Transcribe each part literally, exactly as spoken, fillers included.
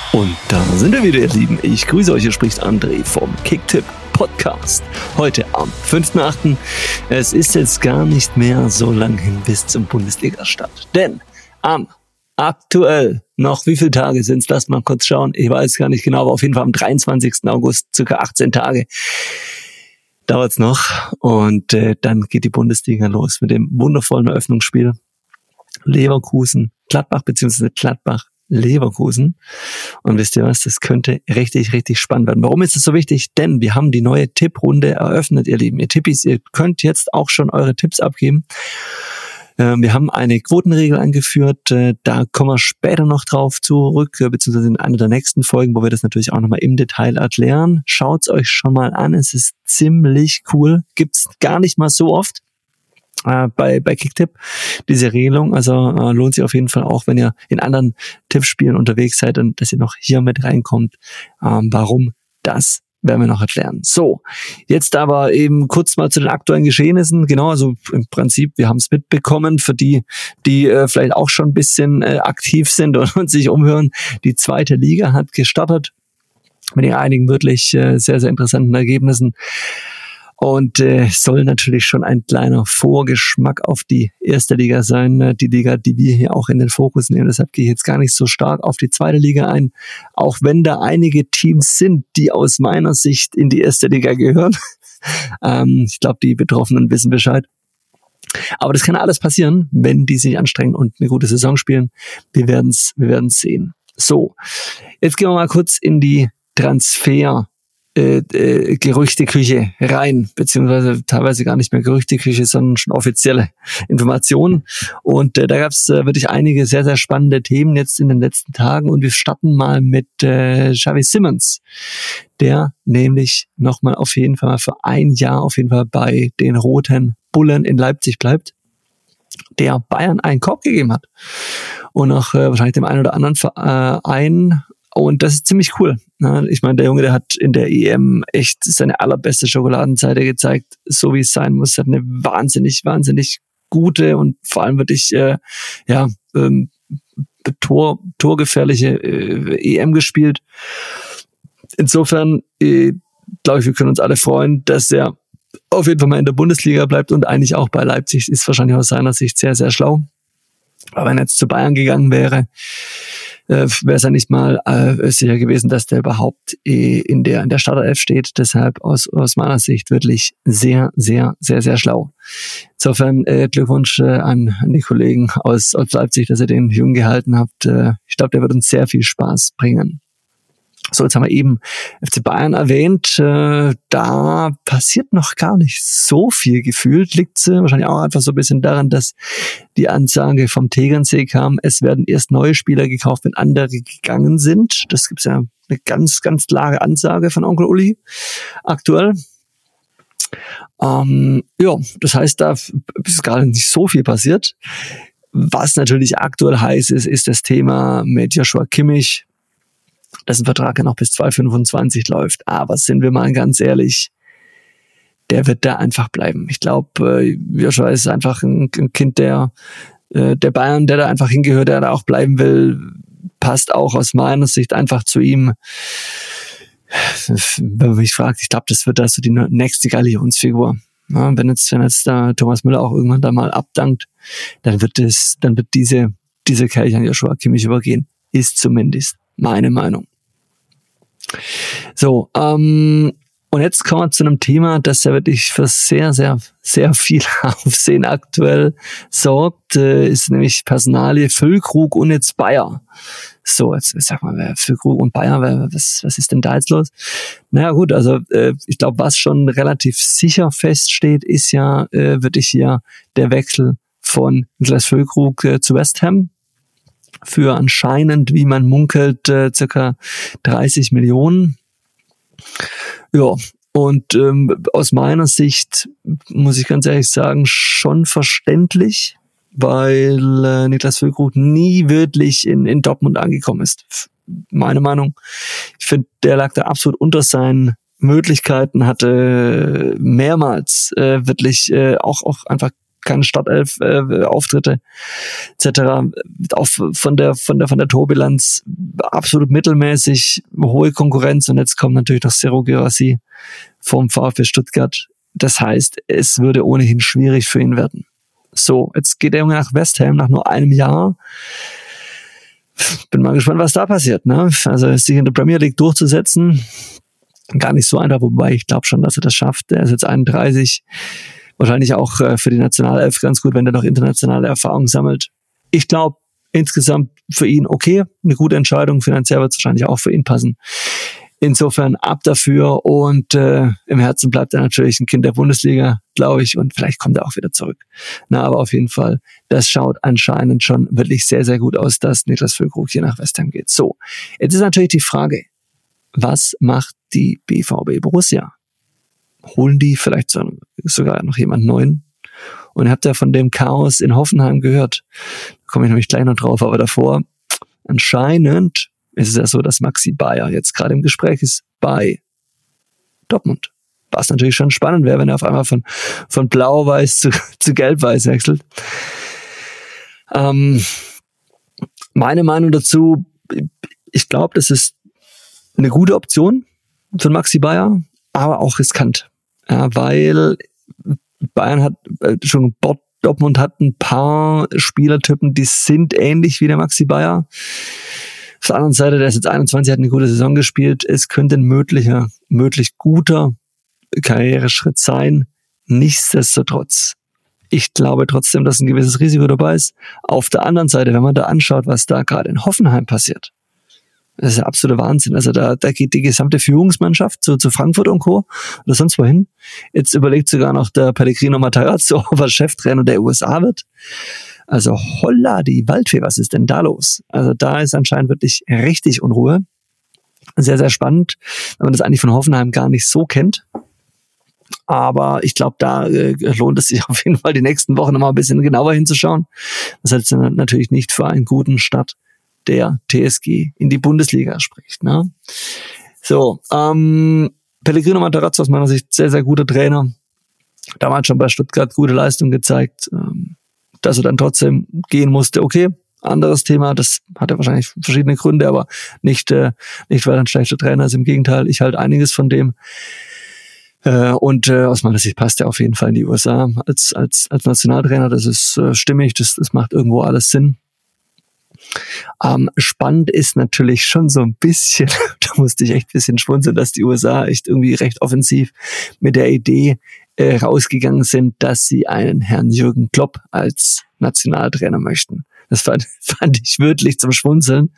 Und da sind wir wieder, ihr Lieben. Ich grüße euch, hier spricht André vom Kicktipp Podcast. Heute am fünften achten Es ist jetzt gar nicht mehr so lang hin bis zum Bundesliga-Start. Denn am aktuell noch, wie viele Tage sind es? Lasst mal kurz schauen. Ich weiß gar nicht genau, aber auf jeden Fall am dreiundzwanzigsten August, circa achtzehn Tage, dauert's noch. Und äh, dann geht die Bundesliga los mit dem wundervollen Eröffnungsspiel Leverkusen, Gladbach beziehungsweise Gladbach Leverkusen. Und wisst ihr was, das könnte richtig, richtig spannend werden. Warum ist das so wichtig? Denn wir haben die neue Tipprunde eröffnet, ihr Lieben. Ihr Tippis, ihr könnt jetzt auch schon eure Tipps abgeben. Wir haben eine Quotenregel eingeführt, da kommen wir später noch drauf zurück, beziehungsweise in einer der nächsten Folgen, wo wir das natürlich auch nochmal im Detail erklären. Schaut's euch schon mal an, es ist ziemlich cool, gibt's gar nicht mal so oft äh, bei bei Kicktipp, diese Regelung, also äh, lohnt sich auf jeden Fall auch, wenn ihr in anderen Tippspielen unterwegs seid und dass ihr noch hier mit reinkommt, ähm, warum das werden wir noch erklären. So, jetzt aber eben kurz mal zu den aktuellen Geschehnissen. Genau, also im Prinzip, wir haben es mitbekommen, für die, die äh, vielleicht auch schon ein bisschen äh, aktiv sind und, und sich umhören. Die zweite Liga hat gestartet mit einigen wirklich äh, sehr, sehr interessanten Ergebnissen. Und äh, soll natürlich schon ein kleiner Vorgeschmack auf die erste Liga sein, die Liga, die wir hier auch in den Fokus nehmen. Deshalb gehe ich jetzt gar nicht so stark auf die zweite Liga ein, auch wenn da einige Teams sind, die aus meiner Sicht in die erste Liga gehören. ähm, ich glaube, die Betroffenen wissen Bescheid. Aber das kann alles passieren, wenn die sich anstrengen und eine gute Saison spielen. Wir werden es wir werden's sehen. So, jetzt gehen wir mal kurz in die Transfer Äh, äh, Gerüchteküche rein, beziehungsweise teilweise gar nicht mehr Gerüchteküche, sondern schon offizielle Informationen. Und äh, da gab es äh, wirklich einige sehr, sehr spannende Themen jetzt in den letzten Tagen. Und wir starten mal mit äh, Xavi Simons, der nämlich nochmal auf jeden Fall mal für ein Jahr auf jeden Fall bei den Roten Bullen in Leipzig bleibt, der Bayern einen Korb gegeben hat. Und auch äh, wahrscheinlich dem einen oder anderen Verein. Und das ist ziemlich cool. Ich meine, der Junge, der hat in der E M echt seine allerbeste Schokoladenseite gezeigt, so wie es sein muss. Er hat eine wahnsinnig, wahnsinnig gute und vor allem wirklich äh, ja ähm, Tor, torgefährliche äh, E M gespielt. Insofern äh, glaube ich, wir können uns alle freuen, dass er auf jeden Fall mal in der Bundesliga bleibt und eigentlich auch bei Leipzig ist wahrscheinlich aus seiner Sicht sehr, sehr schlau. Aber wenn er jetzt zu Bayern gegangen wäre, äh, wäre es ja nicht mal äh, sicher gewesen, dass der überhaupt äh, in der in der Startelf steht. Deshalb aus aus meiner Sicht wirklich sehr, sehr, sehr, sehr schlau. Insofern äh, Glückwunsch äh, an, an die Kollegen aus, aus Leipzig, dass ihr den Jungen gehalten habt. Äh, ich glaube, der wird uns sehr viel Spaß bringen. So, jetzt haben wir eben F C Bayern erwähnt. Äh, da passiert noch gar nicht so viel gefühlt. Liegt äh, wahrscheinlich auch einfach so ein bisschen daran, dass die Ansage vom Tegernsee kam, es werden erst neue Spieler gekauft, wenn andere gegangen sind. Das gibt's ja eine ganz, ganz klare Ansage von Onkel Uli aktuell. Ähm, ja, das heißt, da ist gerade nicht so viel passiert. Was natürlich aktuell heiß ist, ist das Thema mit Joshua Kimmich, dessen Vertrag ja noch bis zwanzig fünfundzwanzig läuft. Aber sind wir mal ganz ehrlich, der wird da einfach bleiben. Ich glaube, äh, Joshua ist einfach ein, ein Kind der, äh, der Bayern, der da einfach hingehört, der da auch bleiben will. Passt auch aus meiner Sicht einfach zu ihm. Wenn man mich fragt, ich glaube, das wird da so die nächste Galionsfigur. Ja, wenn jetzt, wenn jetzt da Thomas Müller auch irgendwann da mal abdankt, dann wird es, dann wird diese, diese Kelch an Joshua Kimmich übergehen. Ist zumindest meine Meinung. So, ähm, und jetzt kommen wir zu einem Thema, das ja wirklich für sehr, sehr, sehr viel Aufsehen aktuell sorgt, äh, ist nämlich Personalie Füllkrug und jetzt Bayer. So, jetzt sag mal, wer Füllkrug und Bayer, wer, was, was ist denn da jetzt los? Naja gut, also äh, ich glaube, was schon relativ sicher feststeht, ist ja äh, wirklich hier der Wechsel von Niklas Füllkrug äh, zu West Ham. Für anscheinend, wie man munkelt, äh, circa dreißig Millionen. Ja, und ähm, aus meiner Sicht, muss ich ganz ehrlich sagen, schon verständlich, weil äh, Niklas Füllkrug nie wirklich in, in Dortmund angekommen ist. Meine Meinung. Ich finde, der lag da absolut unter seinen Möglichkeiten, hatte mehrmals äh, wirklich äh, auch, auch einfach keine Startelf-Auftritte äh, et cetera. Auch von der von der von der Torbilanz absolut mittelmäßig, hohe Konkurrenz und jetzt kommt natürlich noch Serhou Guirassy vom VfB Stuttgart. Das heißt, es würde ohnehin schwierig für ihn werden. So, jetzt geht der Junge nach West Ham nach nur einem Jahr. Bin mal gespannt, was da passiert, ne? Also sich in der Premier League durchzusetzen, gar nicht so einfach, wobei ich glaube schon, dass er das schafft. Er ist jetzt einunddreißig, wahrscheinlich auch äh, für die Nationalelf ganz gut, wenn er noch internationale Erfahrung sammelt. Ich glaube, insgesamt für ihn okay, eine gute Entscheidung, finanziell wird es wahrscheinlich auch für ihn passen. Insofern ab dafür und äh, im Herzen bleibt er natürlich ein Kind der Bundesliga, glaube ich, und vielleicht kommt er auch wieder zurück. Na, aber auf jeden Fall, das schaut anscheinend schon wirklich sehr, sehr gut aus, dass Niklas Füllkrug hier nach West Ham geht. So, jetzt ist natürlich die Frage, was macht die B V B Borussia? Holen die vielleicht so, sogar noch jemand Neuen? Und habt ihr von dem Chaos in Hoffenheim gehört? Da komme ich nämlich gleich noch drauf, aber davor, anscheinend ist es ja so, dass Maxi Bayer jetzt gerade im Gespräch ist bei Dortmund. Was natürlich schon spannend wäre, wenn er auf einmal von, von blau-weiß zu, zu gelb-weiß wechselt. Ähm, meine Meinung dazu, ich glaube, das ist eine gute Option für Maxi Bayer, aber auch riskant. Ja, weil Bayern hat äh, schon Dortmund hat ein paar Spielertypen, die sind ähnlich wie der Maxi Bayer. Auf der anderen Seite, der ist jetzt einundzwanzig, hat eine gute Saison gespielt. Es könnte ein möglicher, möglich guter Karriereschritt sein. Nichtsdestotrotz. Ich glaube trotzdem, dass ein gewisses Risiko dabei ist. Auf der anderen Seite, wenn man da anschaut, was da gerade in Hoffenheim passiert, das ist ja absoluter Wahnsinn. Also da, da geht die gesamte Führungsmannschaft zu, zu Frankfurt und Co. oder sonst wohin. Jetzt überlegt sogar noch der Pellegrino Matarazzo, ob er Cheftrainer der U S A wird. Also holla die Waldfee, was ist denn da los? Also da ist anscheinend wirklich richtig Unruhe. Sehr, sehr spannend, wenn man das eigentlich von Hoffenheim gar nicht so kennt. Aber ich glaube, da äh, lohnt es sich auf jeden Fall die nächsten Wochen noch mal ein bisschen genauer hinzuschauen. Das heißt natürlich nicht für einen guten Start der T S G in die Bundesliga spricht. Ne? So, ähm, Pellegrino Matarazzo aus meiner Sicht sehr, sehr guter Trainer. Damals schon bei Stuttgart gute Leistung gezeigt. Ähm, dass er dann trotzdem gehen musste, okay, anderes Thema, das hatte wahrscheinlich verschiedene Gründe, aber nicht, äh, nicht weil er ein schlechter Trainer ist, im Gegenteil, ich halte einiges von dem äh, und äh, aus meiner Sicht passt er auf jeden Fall in die U S A als als als Nationaltrainer, das ist äh, stimmig, das, das macht irgendwo alles Sinn. Ähm, spannend ist natürlich schon so ein bisschen, da musste ich echt ein bisschen schmunzeln, dass die U S A echt irgendwie recht offensiv mit der Idee äh, rausgegangen sind, dass sie einen Herrn Jürgen Klopp als Nationaltrainer möchten. Das fand, fand ich wirklich zum Schmunzeln.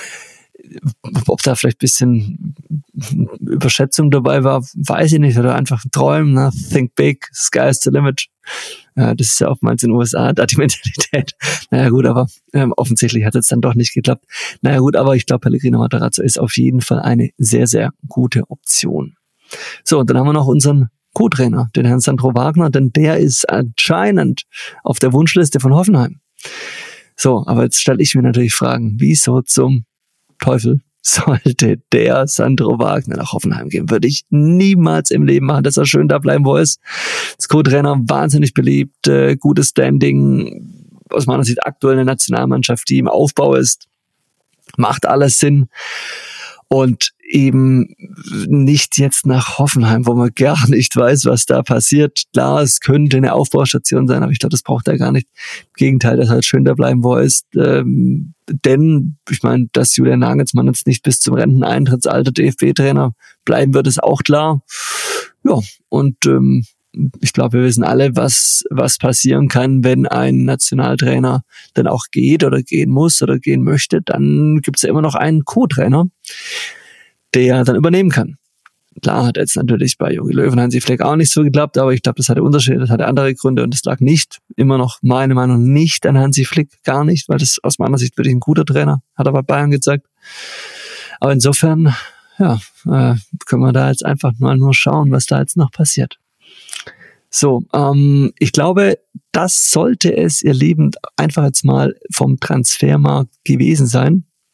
Ob da vielleicht ein bisschen Überschätzung dabei war, weiß ich nicht, oder einfach ein Träumen, ne? Think big, sky is the limit. Ja, das ist ja oftmals in den U S A, da die Mentalität. Naja gut, aber ähm, offensichtlich hat es dann doch nicht geklappt. Naja gut, aber ich glaube, Pellegrino Matarazzo ist auf jeden Fall eine sehr, sehr gute Option. So, und dann haben wir noch unseren Co-Trainer, den Herrn Sandro Wagner, denn der ist anscheinend auf der Wunschliste von Hoffenheim. So, aber jetzt stelle ich mir natürlich Fragen, wieso zum Teufel sollte der Sandro Wagner nach Hoffenheim gehen? Würde ich niemals im Leben machen, dass er schön da bleiben, wo er ist. Als Co-Trainer wahnsinnig beliebt, äh, gutes Standing, aus meiner Sicht aktuell eine Nationalmannschaft, die im Aufbau ist, macht alles Sinn. Und eben nicht jetzt nach Hoffenheim, wo man gar nicht weiß, was da passiert. Klar, es könnte eine Aufbaustation sein, aber ich glaube, das braucht er gar nicht. Im Gegenteil, er soll schön da bleiben, wo er ist. Ähm, denn, ich meine, dass Julian Nagelsmann jetzt nicht bis zum Renteneintrittsalter D F B-Trainer bleiben wird, ist auch klar. Ja, und ähm, ich glaube, wir wissen alle, was was passieren kann, wenn ein Nationaltrainer dann auch geht oder gehen muss oder gehen möchte. Dann gibt es ja immer noch einen Co-Trainer, der dann übernehmen kann. Klar hat jetzt natürlich bei Jogi Löw und Hansi Flick auch nicht so geklappt, aber ich glaube, das hatte Unterschiede, das hatte andere Gründe und das lag nicht, immer noch meine Meinung, nicht an Hansi Flick, gar nicht, weil das aus meiner Sicht wirklich ein guter Trainer, hat er bei Bayern gezeigt. Aber insofern, ja, äh, können wir da jetzt einfach mal nur schauen, was da jetzt noch passiert. So, ähm, ich glaube, das sollte es, ihr Lieben, einfach jetzt mal vom Transfermarkt gewesen sein.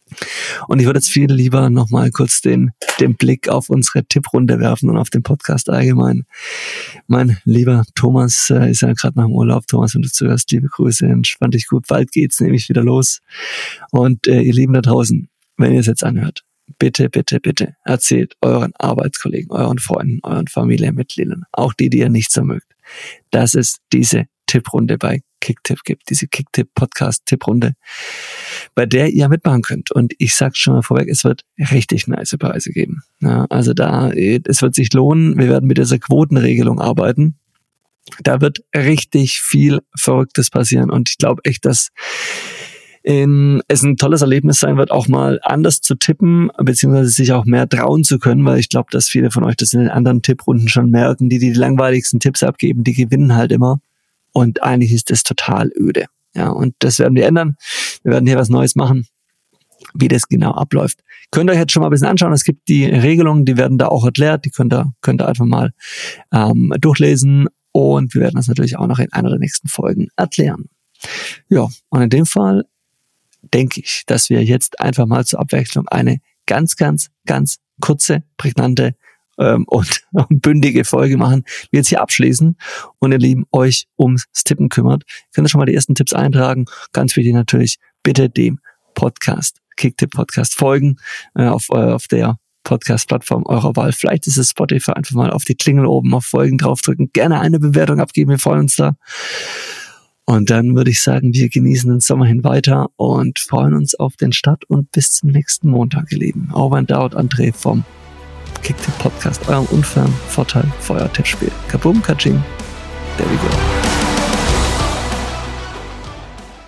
Und ich würde jetzt viel lieber nochmal kurz den, den Blick auf unsere Tipprunde werfen und auf den Podcast allgemein. Mein lieber Thomas äh, ist ja gerade nach dem Urlaub. Thomas, wenn du zuhörst, liebe Grüße. Entspann dich gut. Bald geht's nämlich wieder los. Und äh, ihr Lieben da draußen, wenn ihr es jetzt anhört, bitte, bitte, bitte erzählt euren Arbeitskollegen, euren Freunden, euren Familienmitgliedern, auch die, die ihr nicht so mögt, dass es diese Tipprunde bei Kicktipp gibt, diese Kicktipp-Podcast-Tipprunde, bei der ihr mitmachen könnt. Und ich sag's schon mal vorweg, es wird richtig nice Preise geben. Ja, also da, es wird sich lohnen. Wir werden mit dieser Quotenregelung arbeiten. Da wird richtig viel Verrücktes passieren. Und ich glaube echt, dass in, es ein tolles Erlebnis sein wird, auch mal anders zu tippen, beziehungsweise sich auch mehr trauen zu können, weil ich glaube, dass viele von euch das in den anderen Tipprunden schon merken, die die langweiligsten Tipps abgeben, die gewinnen halt immer. Und eigentlich ist das total öde. Ja, und das werden wir ändern. Wir werden hier was Neues machen. Wie das genau abläuft, könnt ihr euch jetzt schon mal ein bisschen anschauen. Es gibt die Regelungen, die werden da auch erklärt. Die könnt ihr, könnt ihr einfach mal ähm, durchlesen. Und wir werden das natürlich auch noch in einer der nächsten Folgen erklären. Ja, und in dem Fall denke ich, dass wir jetzt einfach mal zur Abwechslung eine ganz, ganz, ganz kurze, prägnante ähm, und bündige Folge machen, die jetzt hier abschließen und ihr Lieben euch ums Tippen kümmert. Ihr könnt schon mal die ersten Tipps eintragen. Ganz wichtig natürlich, bitte dem Podcast, Kicktipp Podcast folgen äh, auf, äh, auf der Podcast-Plattform eurer Wahl. Vielleicht ist es Spotify, einfach mal auf die Klingel oben auf Folgen draufdrücken, gerne eine Bewertung abgeben, wir freuen uns da. Und dann würde ich sagen, wir genießen den Sommer hin weiter und freuen uns auf den Start und bis zum nächsten Montag, ihr Lieben. Over and out, André vom Kicktipp Podcast, eurem unfairen Vorteil für euer Tippspiel. Kabum, Kaching, there we go.